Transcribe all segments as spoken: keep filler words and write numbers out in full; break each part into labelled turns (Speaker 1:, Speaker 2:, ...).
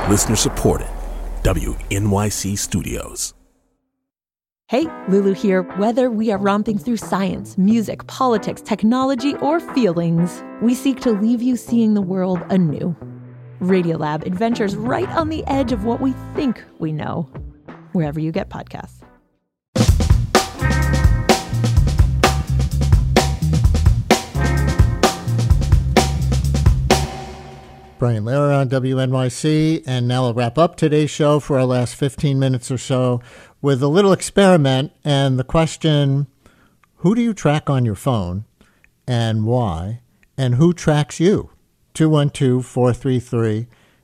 Speaker 1: Listener supported. W N Y C Studios.
Speaker 2: Hey, Lulu here. Whether we are romping through science, music, politics, technology, or feelings, we seek to leave you seeing the world anew. Radiolab adventures right on the edge of what we think we know, wherever you get podcasts.
Speaker 3: Brian Lehrer on W N Y C, and now I'll wrap up today's show for our last fifteen minutes or so with a little experiment and the question, who do you track on your phone and why, and who tracks you? two one two, four three three,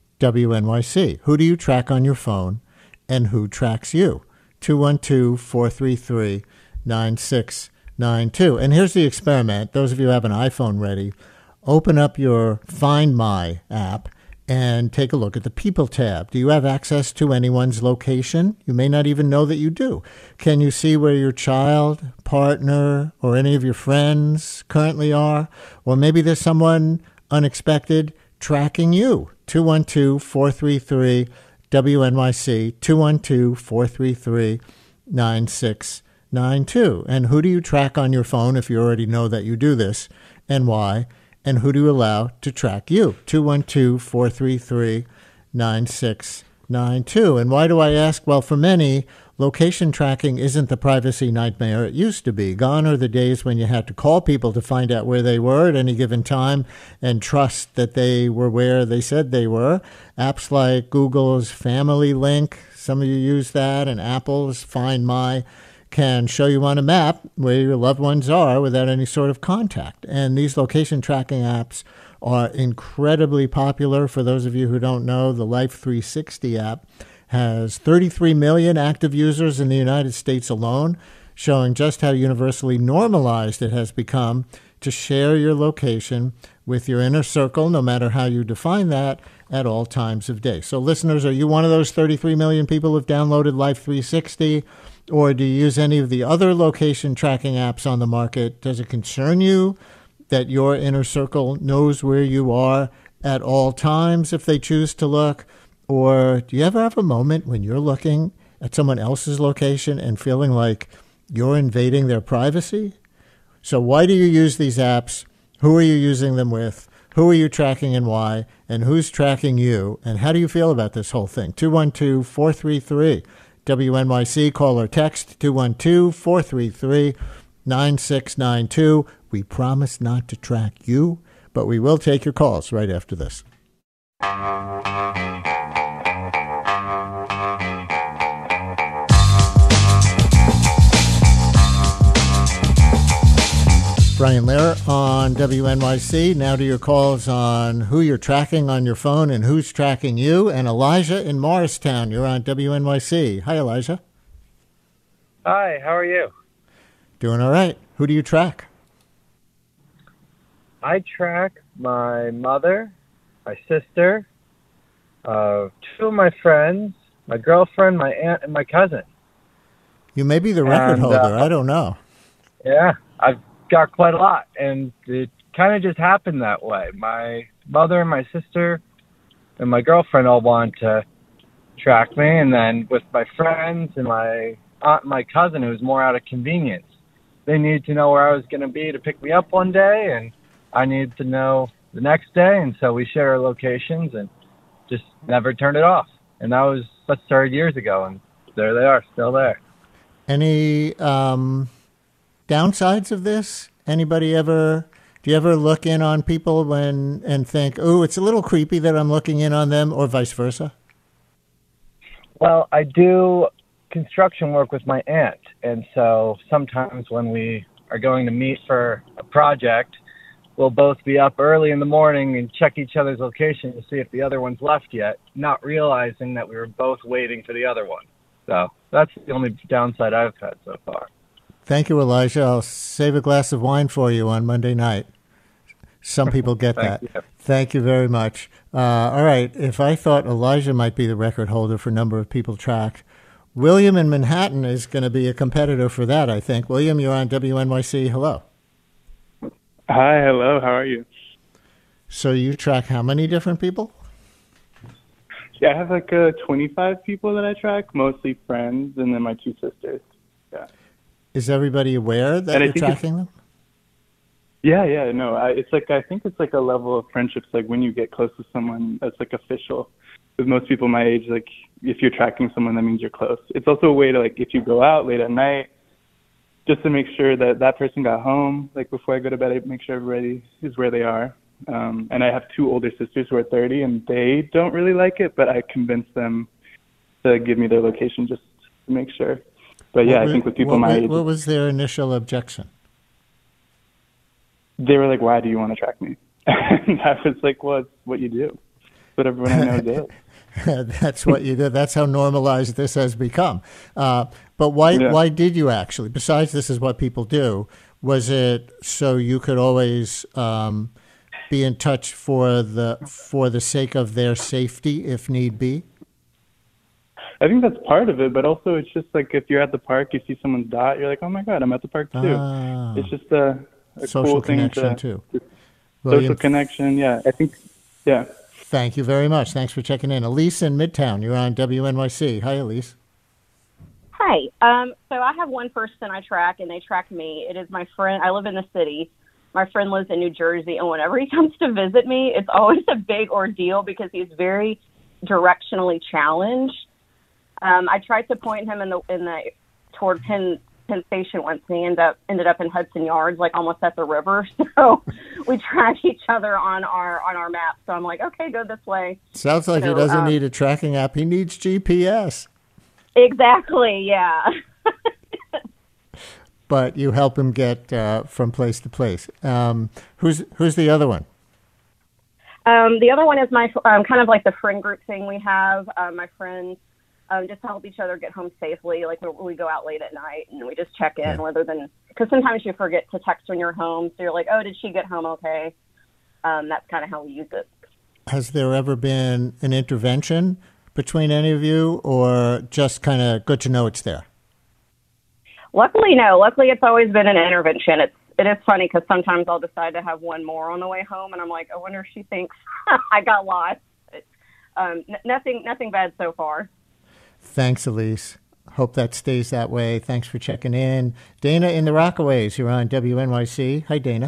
Speaker 3: W N Y C. Who do you track on your phone and who tracks you? two one two, four three three, nine six nine two. And here's the experiment. Those of you who have an iPhone ready, open up your Find My app and take a look at the People tab. Do you have access to anyone's location? You may not even know that you do. Can you see where your child, partner, or any of your friends currently are? Or maybe there's someone unexpected tracking you. two one two, four three three, W N Y C, two one two, four three three, nine six nine two. And who do you track on your phone if you already know that you do this, and why? And who do you allow to track you? two one two, four three three, nine six nine two. And why do I ask? Well, for many, location tracking isn't the privacy nightmare it used to be. Gone are the days when you had to call people to find out where they were at any given time and trust that they were where they said they were. Apps like Google's Family Link, some of you use that, and Apple's Find My can show you on a map where your loved ones are without any sort of contact. And these location tracking apps are incredibly popular. For those of you who don't know, the Life three sixty app has thirty-three million active users in the United States alone, showing just how universally normalized it has become to share your location with your inner circle, no matter how you define that, at all times of day. So listeners, are you one of those thirty-three million people who have downloaded Life three sixty? Or do you use any of the other location tracking apps on the market? Does it concern you that your inner circle knows where you are at all times if they choose to look? Or do you ever have a moment when you're looking at someone else's location and feeling like you're invading their privacy? So why do you use these apps? Who are you using them with? Who are you tracking and why? And who's tracking you? And how do you feel about this whole thing? two one two, four three three, W N Y C, call or text two one two, four three three, nine six nine two. We promise not to track you, but we will take your calls right after this. Brian Lehrer on W N Y C. Now to your calls on who you're tracking on your phone and who's tracking you. And Elijah in Morristown, you're on W N Y C. Hi, Elijah.
Speaker 4: Hi, how are you?
Speaker 3: Doing all right. Who do you track?
Speaker 4: I track my mother, my sister, uh, two of my friends, my girlfriend, my aunt, and my cousin.
Speaker 3: You may be the record
Speaker 4: and,
Speaker 3: holder.
Speaker 4: Uh,
Speaker 3: I don't know.
Speaker 4: Yeah, I've got quite a lot, and it kind of just happened that way. My mother and my sister and my girlfriend all wanted to track me, and then with my friends and my aunt and my cousin, it was more out of convenience. They needed to know where I was going to be to pick me up one day, and I needed to know the next day, and so we share our locations and just never turned it off. And that was, that started years ago, and there they are, still there.
Speaker 3: Any um, downsides of this? Anybody ever, do you ever look in on people when and think, oh, it's a little creepy that I'm looking in on them, or vice versa?
Speaker 4: Well, I do construction work with my aunt, and so sometimes when we are going to meet for a project, we'll both be up early in the morning and check each other's location to see if the other one's left yet, not realizing that we were both waiting for the other one. So that's the only downside I've had so far.
Speaker 3: Thank you, Elijah. I'll save a glass of wine for you on Monday night. Some people get
Speaker 4: Thank
Speaker 3: that.
Speaker 4: you.
Speaker 3: Thank you very much. Uh, all right. If I thought Elijah might be the record holder for number of people tracked, William in Manhattan is going to be a competitor for that, I think. William, you're on W N Y C. Hello.
Speaker 5: Hi, hello. How are you?
Speaker 3: So you track how many different people?
Speaker 5: Yeah, I have like uh, twenty-five people that I track, mostly friends, and then my two sisters. Yeah.
Speaker 3: Is everybody aware that
Speaker 5: And I
Speaker 3: you're
Speaker 5: think it's-
Speaker 3: tracking them?
Speaker 5: Yeah, yeah, no, I, it's like, I think it's like a level of friendships, like when you get close to someone that's like official. With most people my age, like if you're tracking someone, that means you're close. It's also a way to, like, if you go out late at night, just to make sure that that person got home, like before I go to bed, I make sure everybody is where they are. Um, and I have two older sisters who are thirty, and they don't really like it, but I convinced them to give me their location just to make sure. But yeah,
Speaker 3: What
Speaker 5: I think with people
Speaker 3: what,
Speaker 5: my
Speaker 3: was-
Speaker 5: age,
Speaker 3: What was their initial objection?
Speaker 5: they were like, why do you want to track me? And I was like, well, it's what you do. It's what everyone I know does.
Speaker 3: That's what you did. That's how normalized this has become. Uh, but why?
Speaker 5: Yeah.
Speaker 3: Why did you actually? Besides, this is what people do. Was it so you could always um, be in touch for the for the sake of their safety, if need be?
Speaker 5: I think that's part of it, but also it's just like if you're at the park, you see someone's dot, you're like, oh my God, I'm at the park too.
Speaker 3: Ah.
Speaker 5: It's just a, a
Speaker 3: Social
Speaker 5: cool thing
Speaker 3: connection
Speaker 5: to,
Speaker 3: too.
Speaker 5: social
Speaker 3: William,
Speaker 5: connection. Yeah, I think, yeah.
Speaker 3: thank you very much. Thanks for checking in. Elise in Midtown, you're on W N Y C. Hi, Elise.
Speaker 6: Hi. Um, so I have one person I track, and they track me. It is my friend. I live in the city. My friend lives in New Jersey, and whenever he comes to visit me, it's always a big ordeal because he's very directionally challenged. Um, I tried to point him in the in the toward Penn Penn Station once, and he ended up ended up in Hudson Yards, like almost at the river. So we track each other on our on our map. So I'm like, okay, go this way.
Speaker 3: Sounds like
Speaker 6: So,
Speaker 3: he doesn't
Speaker 6: um,
Speaker 3: need a tracking app. He needs G P S.
Speaker 6: Exactly. Yeah.
Speaker 3: But you help him get uh, from place to place. Um, who's who's the other one?
Speaker 6: Um, the other one is my um, kind of like the friend group thing we have. Um, my friends um, just help each other get home safely. Like we, we go out late at night and we just check in,
Speaker 3: Yeah.
Speaker 6: rather than because sometimes you forget to text when you're home. So you're like, oh, did she get home okay? Um, that's kind of how we use it.
Speaker 3: Has there ever been an intervention between any of you, or just kind of good to know it's there?
Speaker 6: Luckily, no. Luckily, it's always been an intervention. It's it is funny because sometimes I'll decide to have one more on the way home, and I'm like, I wonder if she thinks I got lost. But, um, n- nothing, nothing bad so far.
Speaker 3: Thanks, Elise. Hope that stays that way. Thanks for checking in. Dana in the Rockaways, you're on W N Y C. Hi, Dana.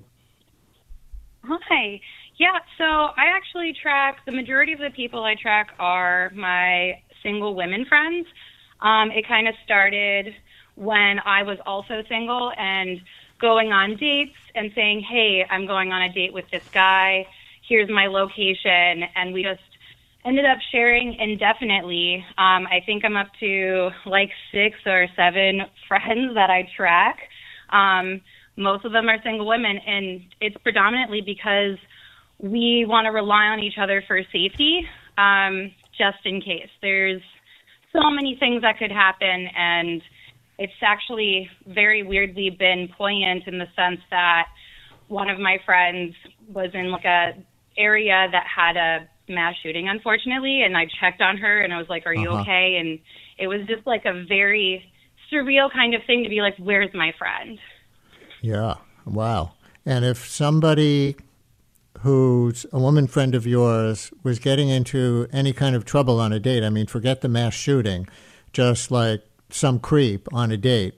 Speaker 7: Hi. Yeah, so I actually track, the majority of the people I track are my single women friends. Um, it kind of started when I was also single and going on dates and saying, hey, I'm going on a date with this guy. Here's my location. And we just ended up sharing indefinitely. Um, I think I'm up to like six or seven friends that I track. Um, most of them are single women, and it's predominantly because we want to rely on each other for safety, um, just in case. There's so many things that could happen, and it's actually very weirdly been poignant in the sense that one of my friends was in like a area that had a mass shooting, unfortunately, and I checked on her and I was like, are you
Speaker 3: Uh-huh.
Speaker 7: okay? And it was just like a very surreal kind of thing to be like, where's my friend?
Speaker 3: Yeah. Wow. And if somebody who's a woman friend of yours was getting into any kind of trouble on a date, I mean, forget the mass shooting, just like some creep on a date,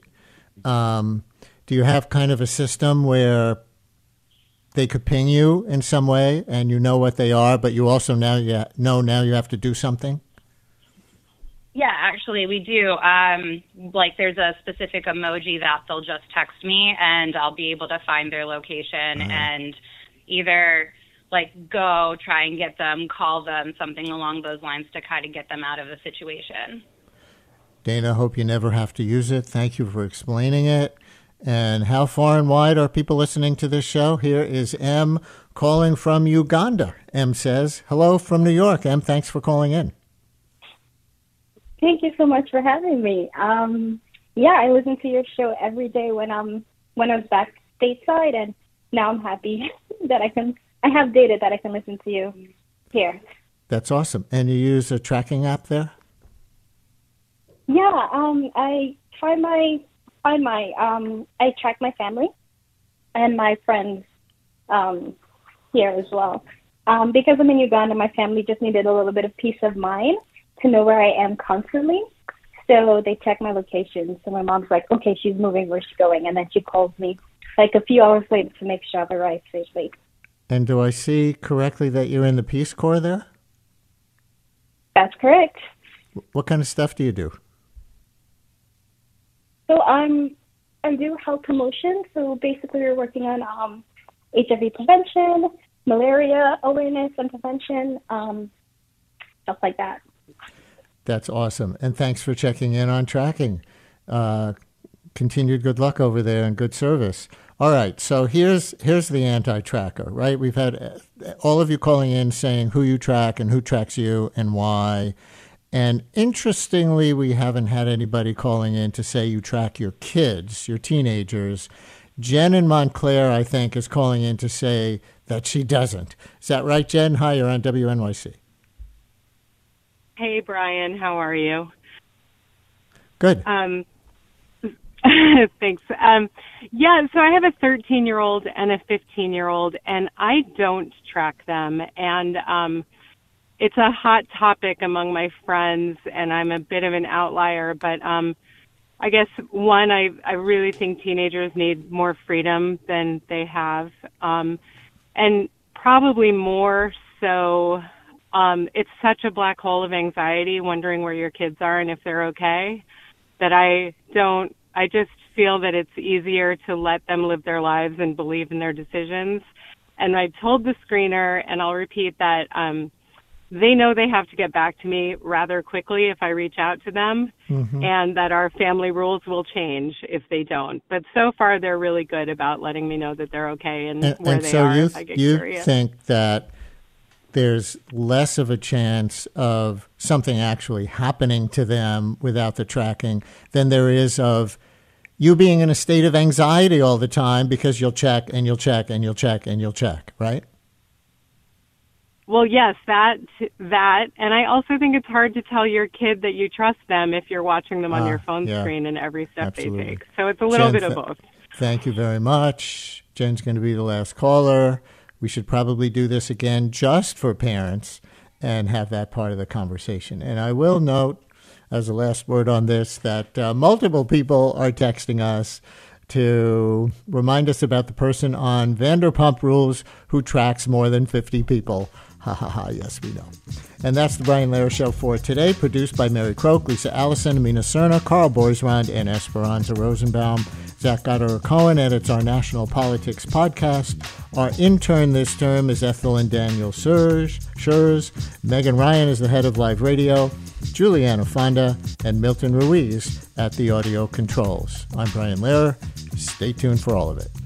Speaker 3: um, do you have kind of a system where they could ping you in some way and you know what they are, but you also now you know now you have to do something?
Speaker 7: Yeah, actually, we do. Um, like, there's a specific emoji that they'll just text me, and I'll be able to find their location
Speaker 3: Uh-huh.
Speaker 7: and either, like, go try and get them, call them, something along those lines to kind of get them out of the situation.
Speaker 3: Dana, hope you never have to use it. Thank you for explaining it. And how far and wide are people listening to this show? Here is M calling from Uganda. M says, hello from New York. M, thanks for calling in.
Speaker 8: Thank you so much for having me. Um, yeah, I listen to your show every day when I'm when I was back stateside, and now I'm happy that I can I have data that I can listen to you here.
Speaker 3: That's awesome. And you use a tracking app there?
Speaker 8: Yeah, um, I find my find my um, I track my family and my friends um, here as well. Um, because I'm in Uganda, my family just needed a little bit of peace of mind to know where I am constantly. So they check my location. So my mom's like, okay, she's moving, where's she going? And then she calls me like a few hours later to make sure I've arrived safely.
Speaker 3: And do I see correctly that you're in the Peace Corps there?
Speaker 8: That's correct.
Speaker 3: What kind of stuff do you do?
Speaker 8: So I'm, I do health promotion. So basically we're working on um, H I V prevention, malaria awareness and prevention, um, stuff like that.
Speaker 3: That's awesome. And thanks for checking in on tracking. Uh, continued good luck over there and good service. All right. So here's here's the anti-tracker, right? We've had all of you calling in saying who you track and who tracks you and why. And interestingly, we haven't had anybody calling in to say you track your kids, your teenagers. Jen in Montclair, I think, is calling in to say that she doesn't. Is that right, Jen? Hi, you're on W N Y C.
Speaker 9: Hey, Brian. How are you?
Speaker 3: Good.
Speaker 9: Um, thanks. Um, yeah, so I have a thirteen-year-old and a fifteen-year-old, and I don't track them. And um, it's a hot topic among my friends, and I'm a bit of an outlier. But um, I guess, one, I, I really think teenagers need more freedom than they have. Um, and probably more so... Um, it's such a black hole of anxiety, wondering where your kids are and if they're okay, that I don't, I just feel that it's easier to let them live their lives and believe in their decisions. And I told the screener, and I'll repeat that, um, they know they have to get back to me rather quickly if I reach out to them, mm-hmm. and that our family rules will change if they don't. But so far, they're really good about letting me know that they're okay and, and where
Speaker 3: and
Speaker 9: they
Speaker 3: so
Speaker 9: are
Speaker 3: you,
Speaker 9: if I get
Speaker 3: you
Speaker 9: curious.
Speaker 3: think that there's less of a chance of something actually happening to them without the tracking than there is of you being in a state of anxiety all the time because you'll check and you'll check and you'll check and you'll check, right?
Speaker 9: Well, yes, that, that. And I also think it's hard to tell your kid that you trust them if you're watching them on
Speaker 3: uh,
Speaker 9: your phone
Speaker 3: yeah,
Speaker 9: screen and every step
Speaker 3: absolutely.
Speaker 9: they take. So it's a little
Speaker 3: Jen,
Speaker 9: bit of
Speaker 3: th-
Speaker 9: both.
Speaker 3: Thank you very much. Jen's going to be the last caller. We should probably do this again just for parents and have that part of the conversation. And I will note, as a last word on this, that uh, multiple people are texting us to remind us about the person on Vanderpump Rules who tracks more than fifty people. Ha ha ha, yes, we know. And that's the Brian Lehrer Show for today, produced by Mary Croak, Lisa Allison, Amina Cerna, Carl Boisrand, and Esperanza Rosenbaum. Zach Goddard-Cohen edits our National Politics podcast. Our intern this term is Ethel and Daniel Schurz. Megan Ryan is the head of Live Radio. Juliana Fonda and Milton Ruiz at the audio controls. I'm Brian Lehrer. Stay tuned for all of it.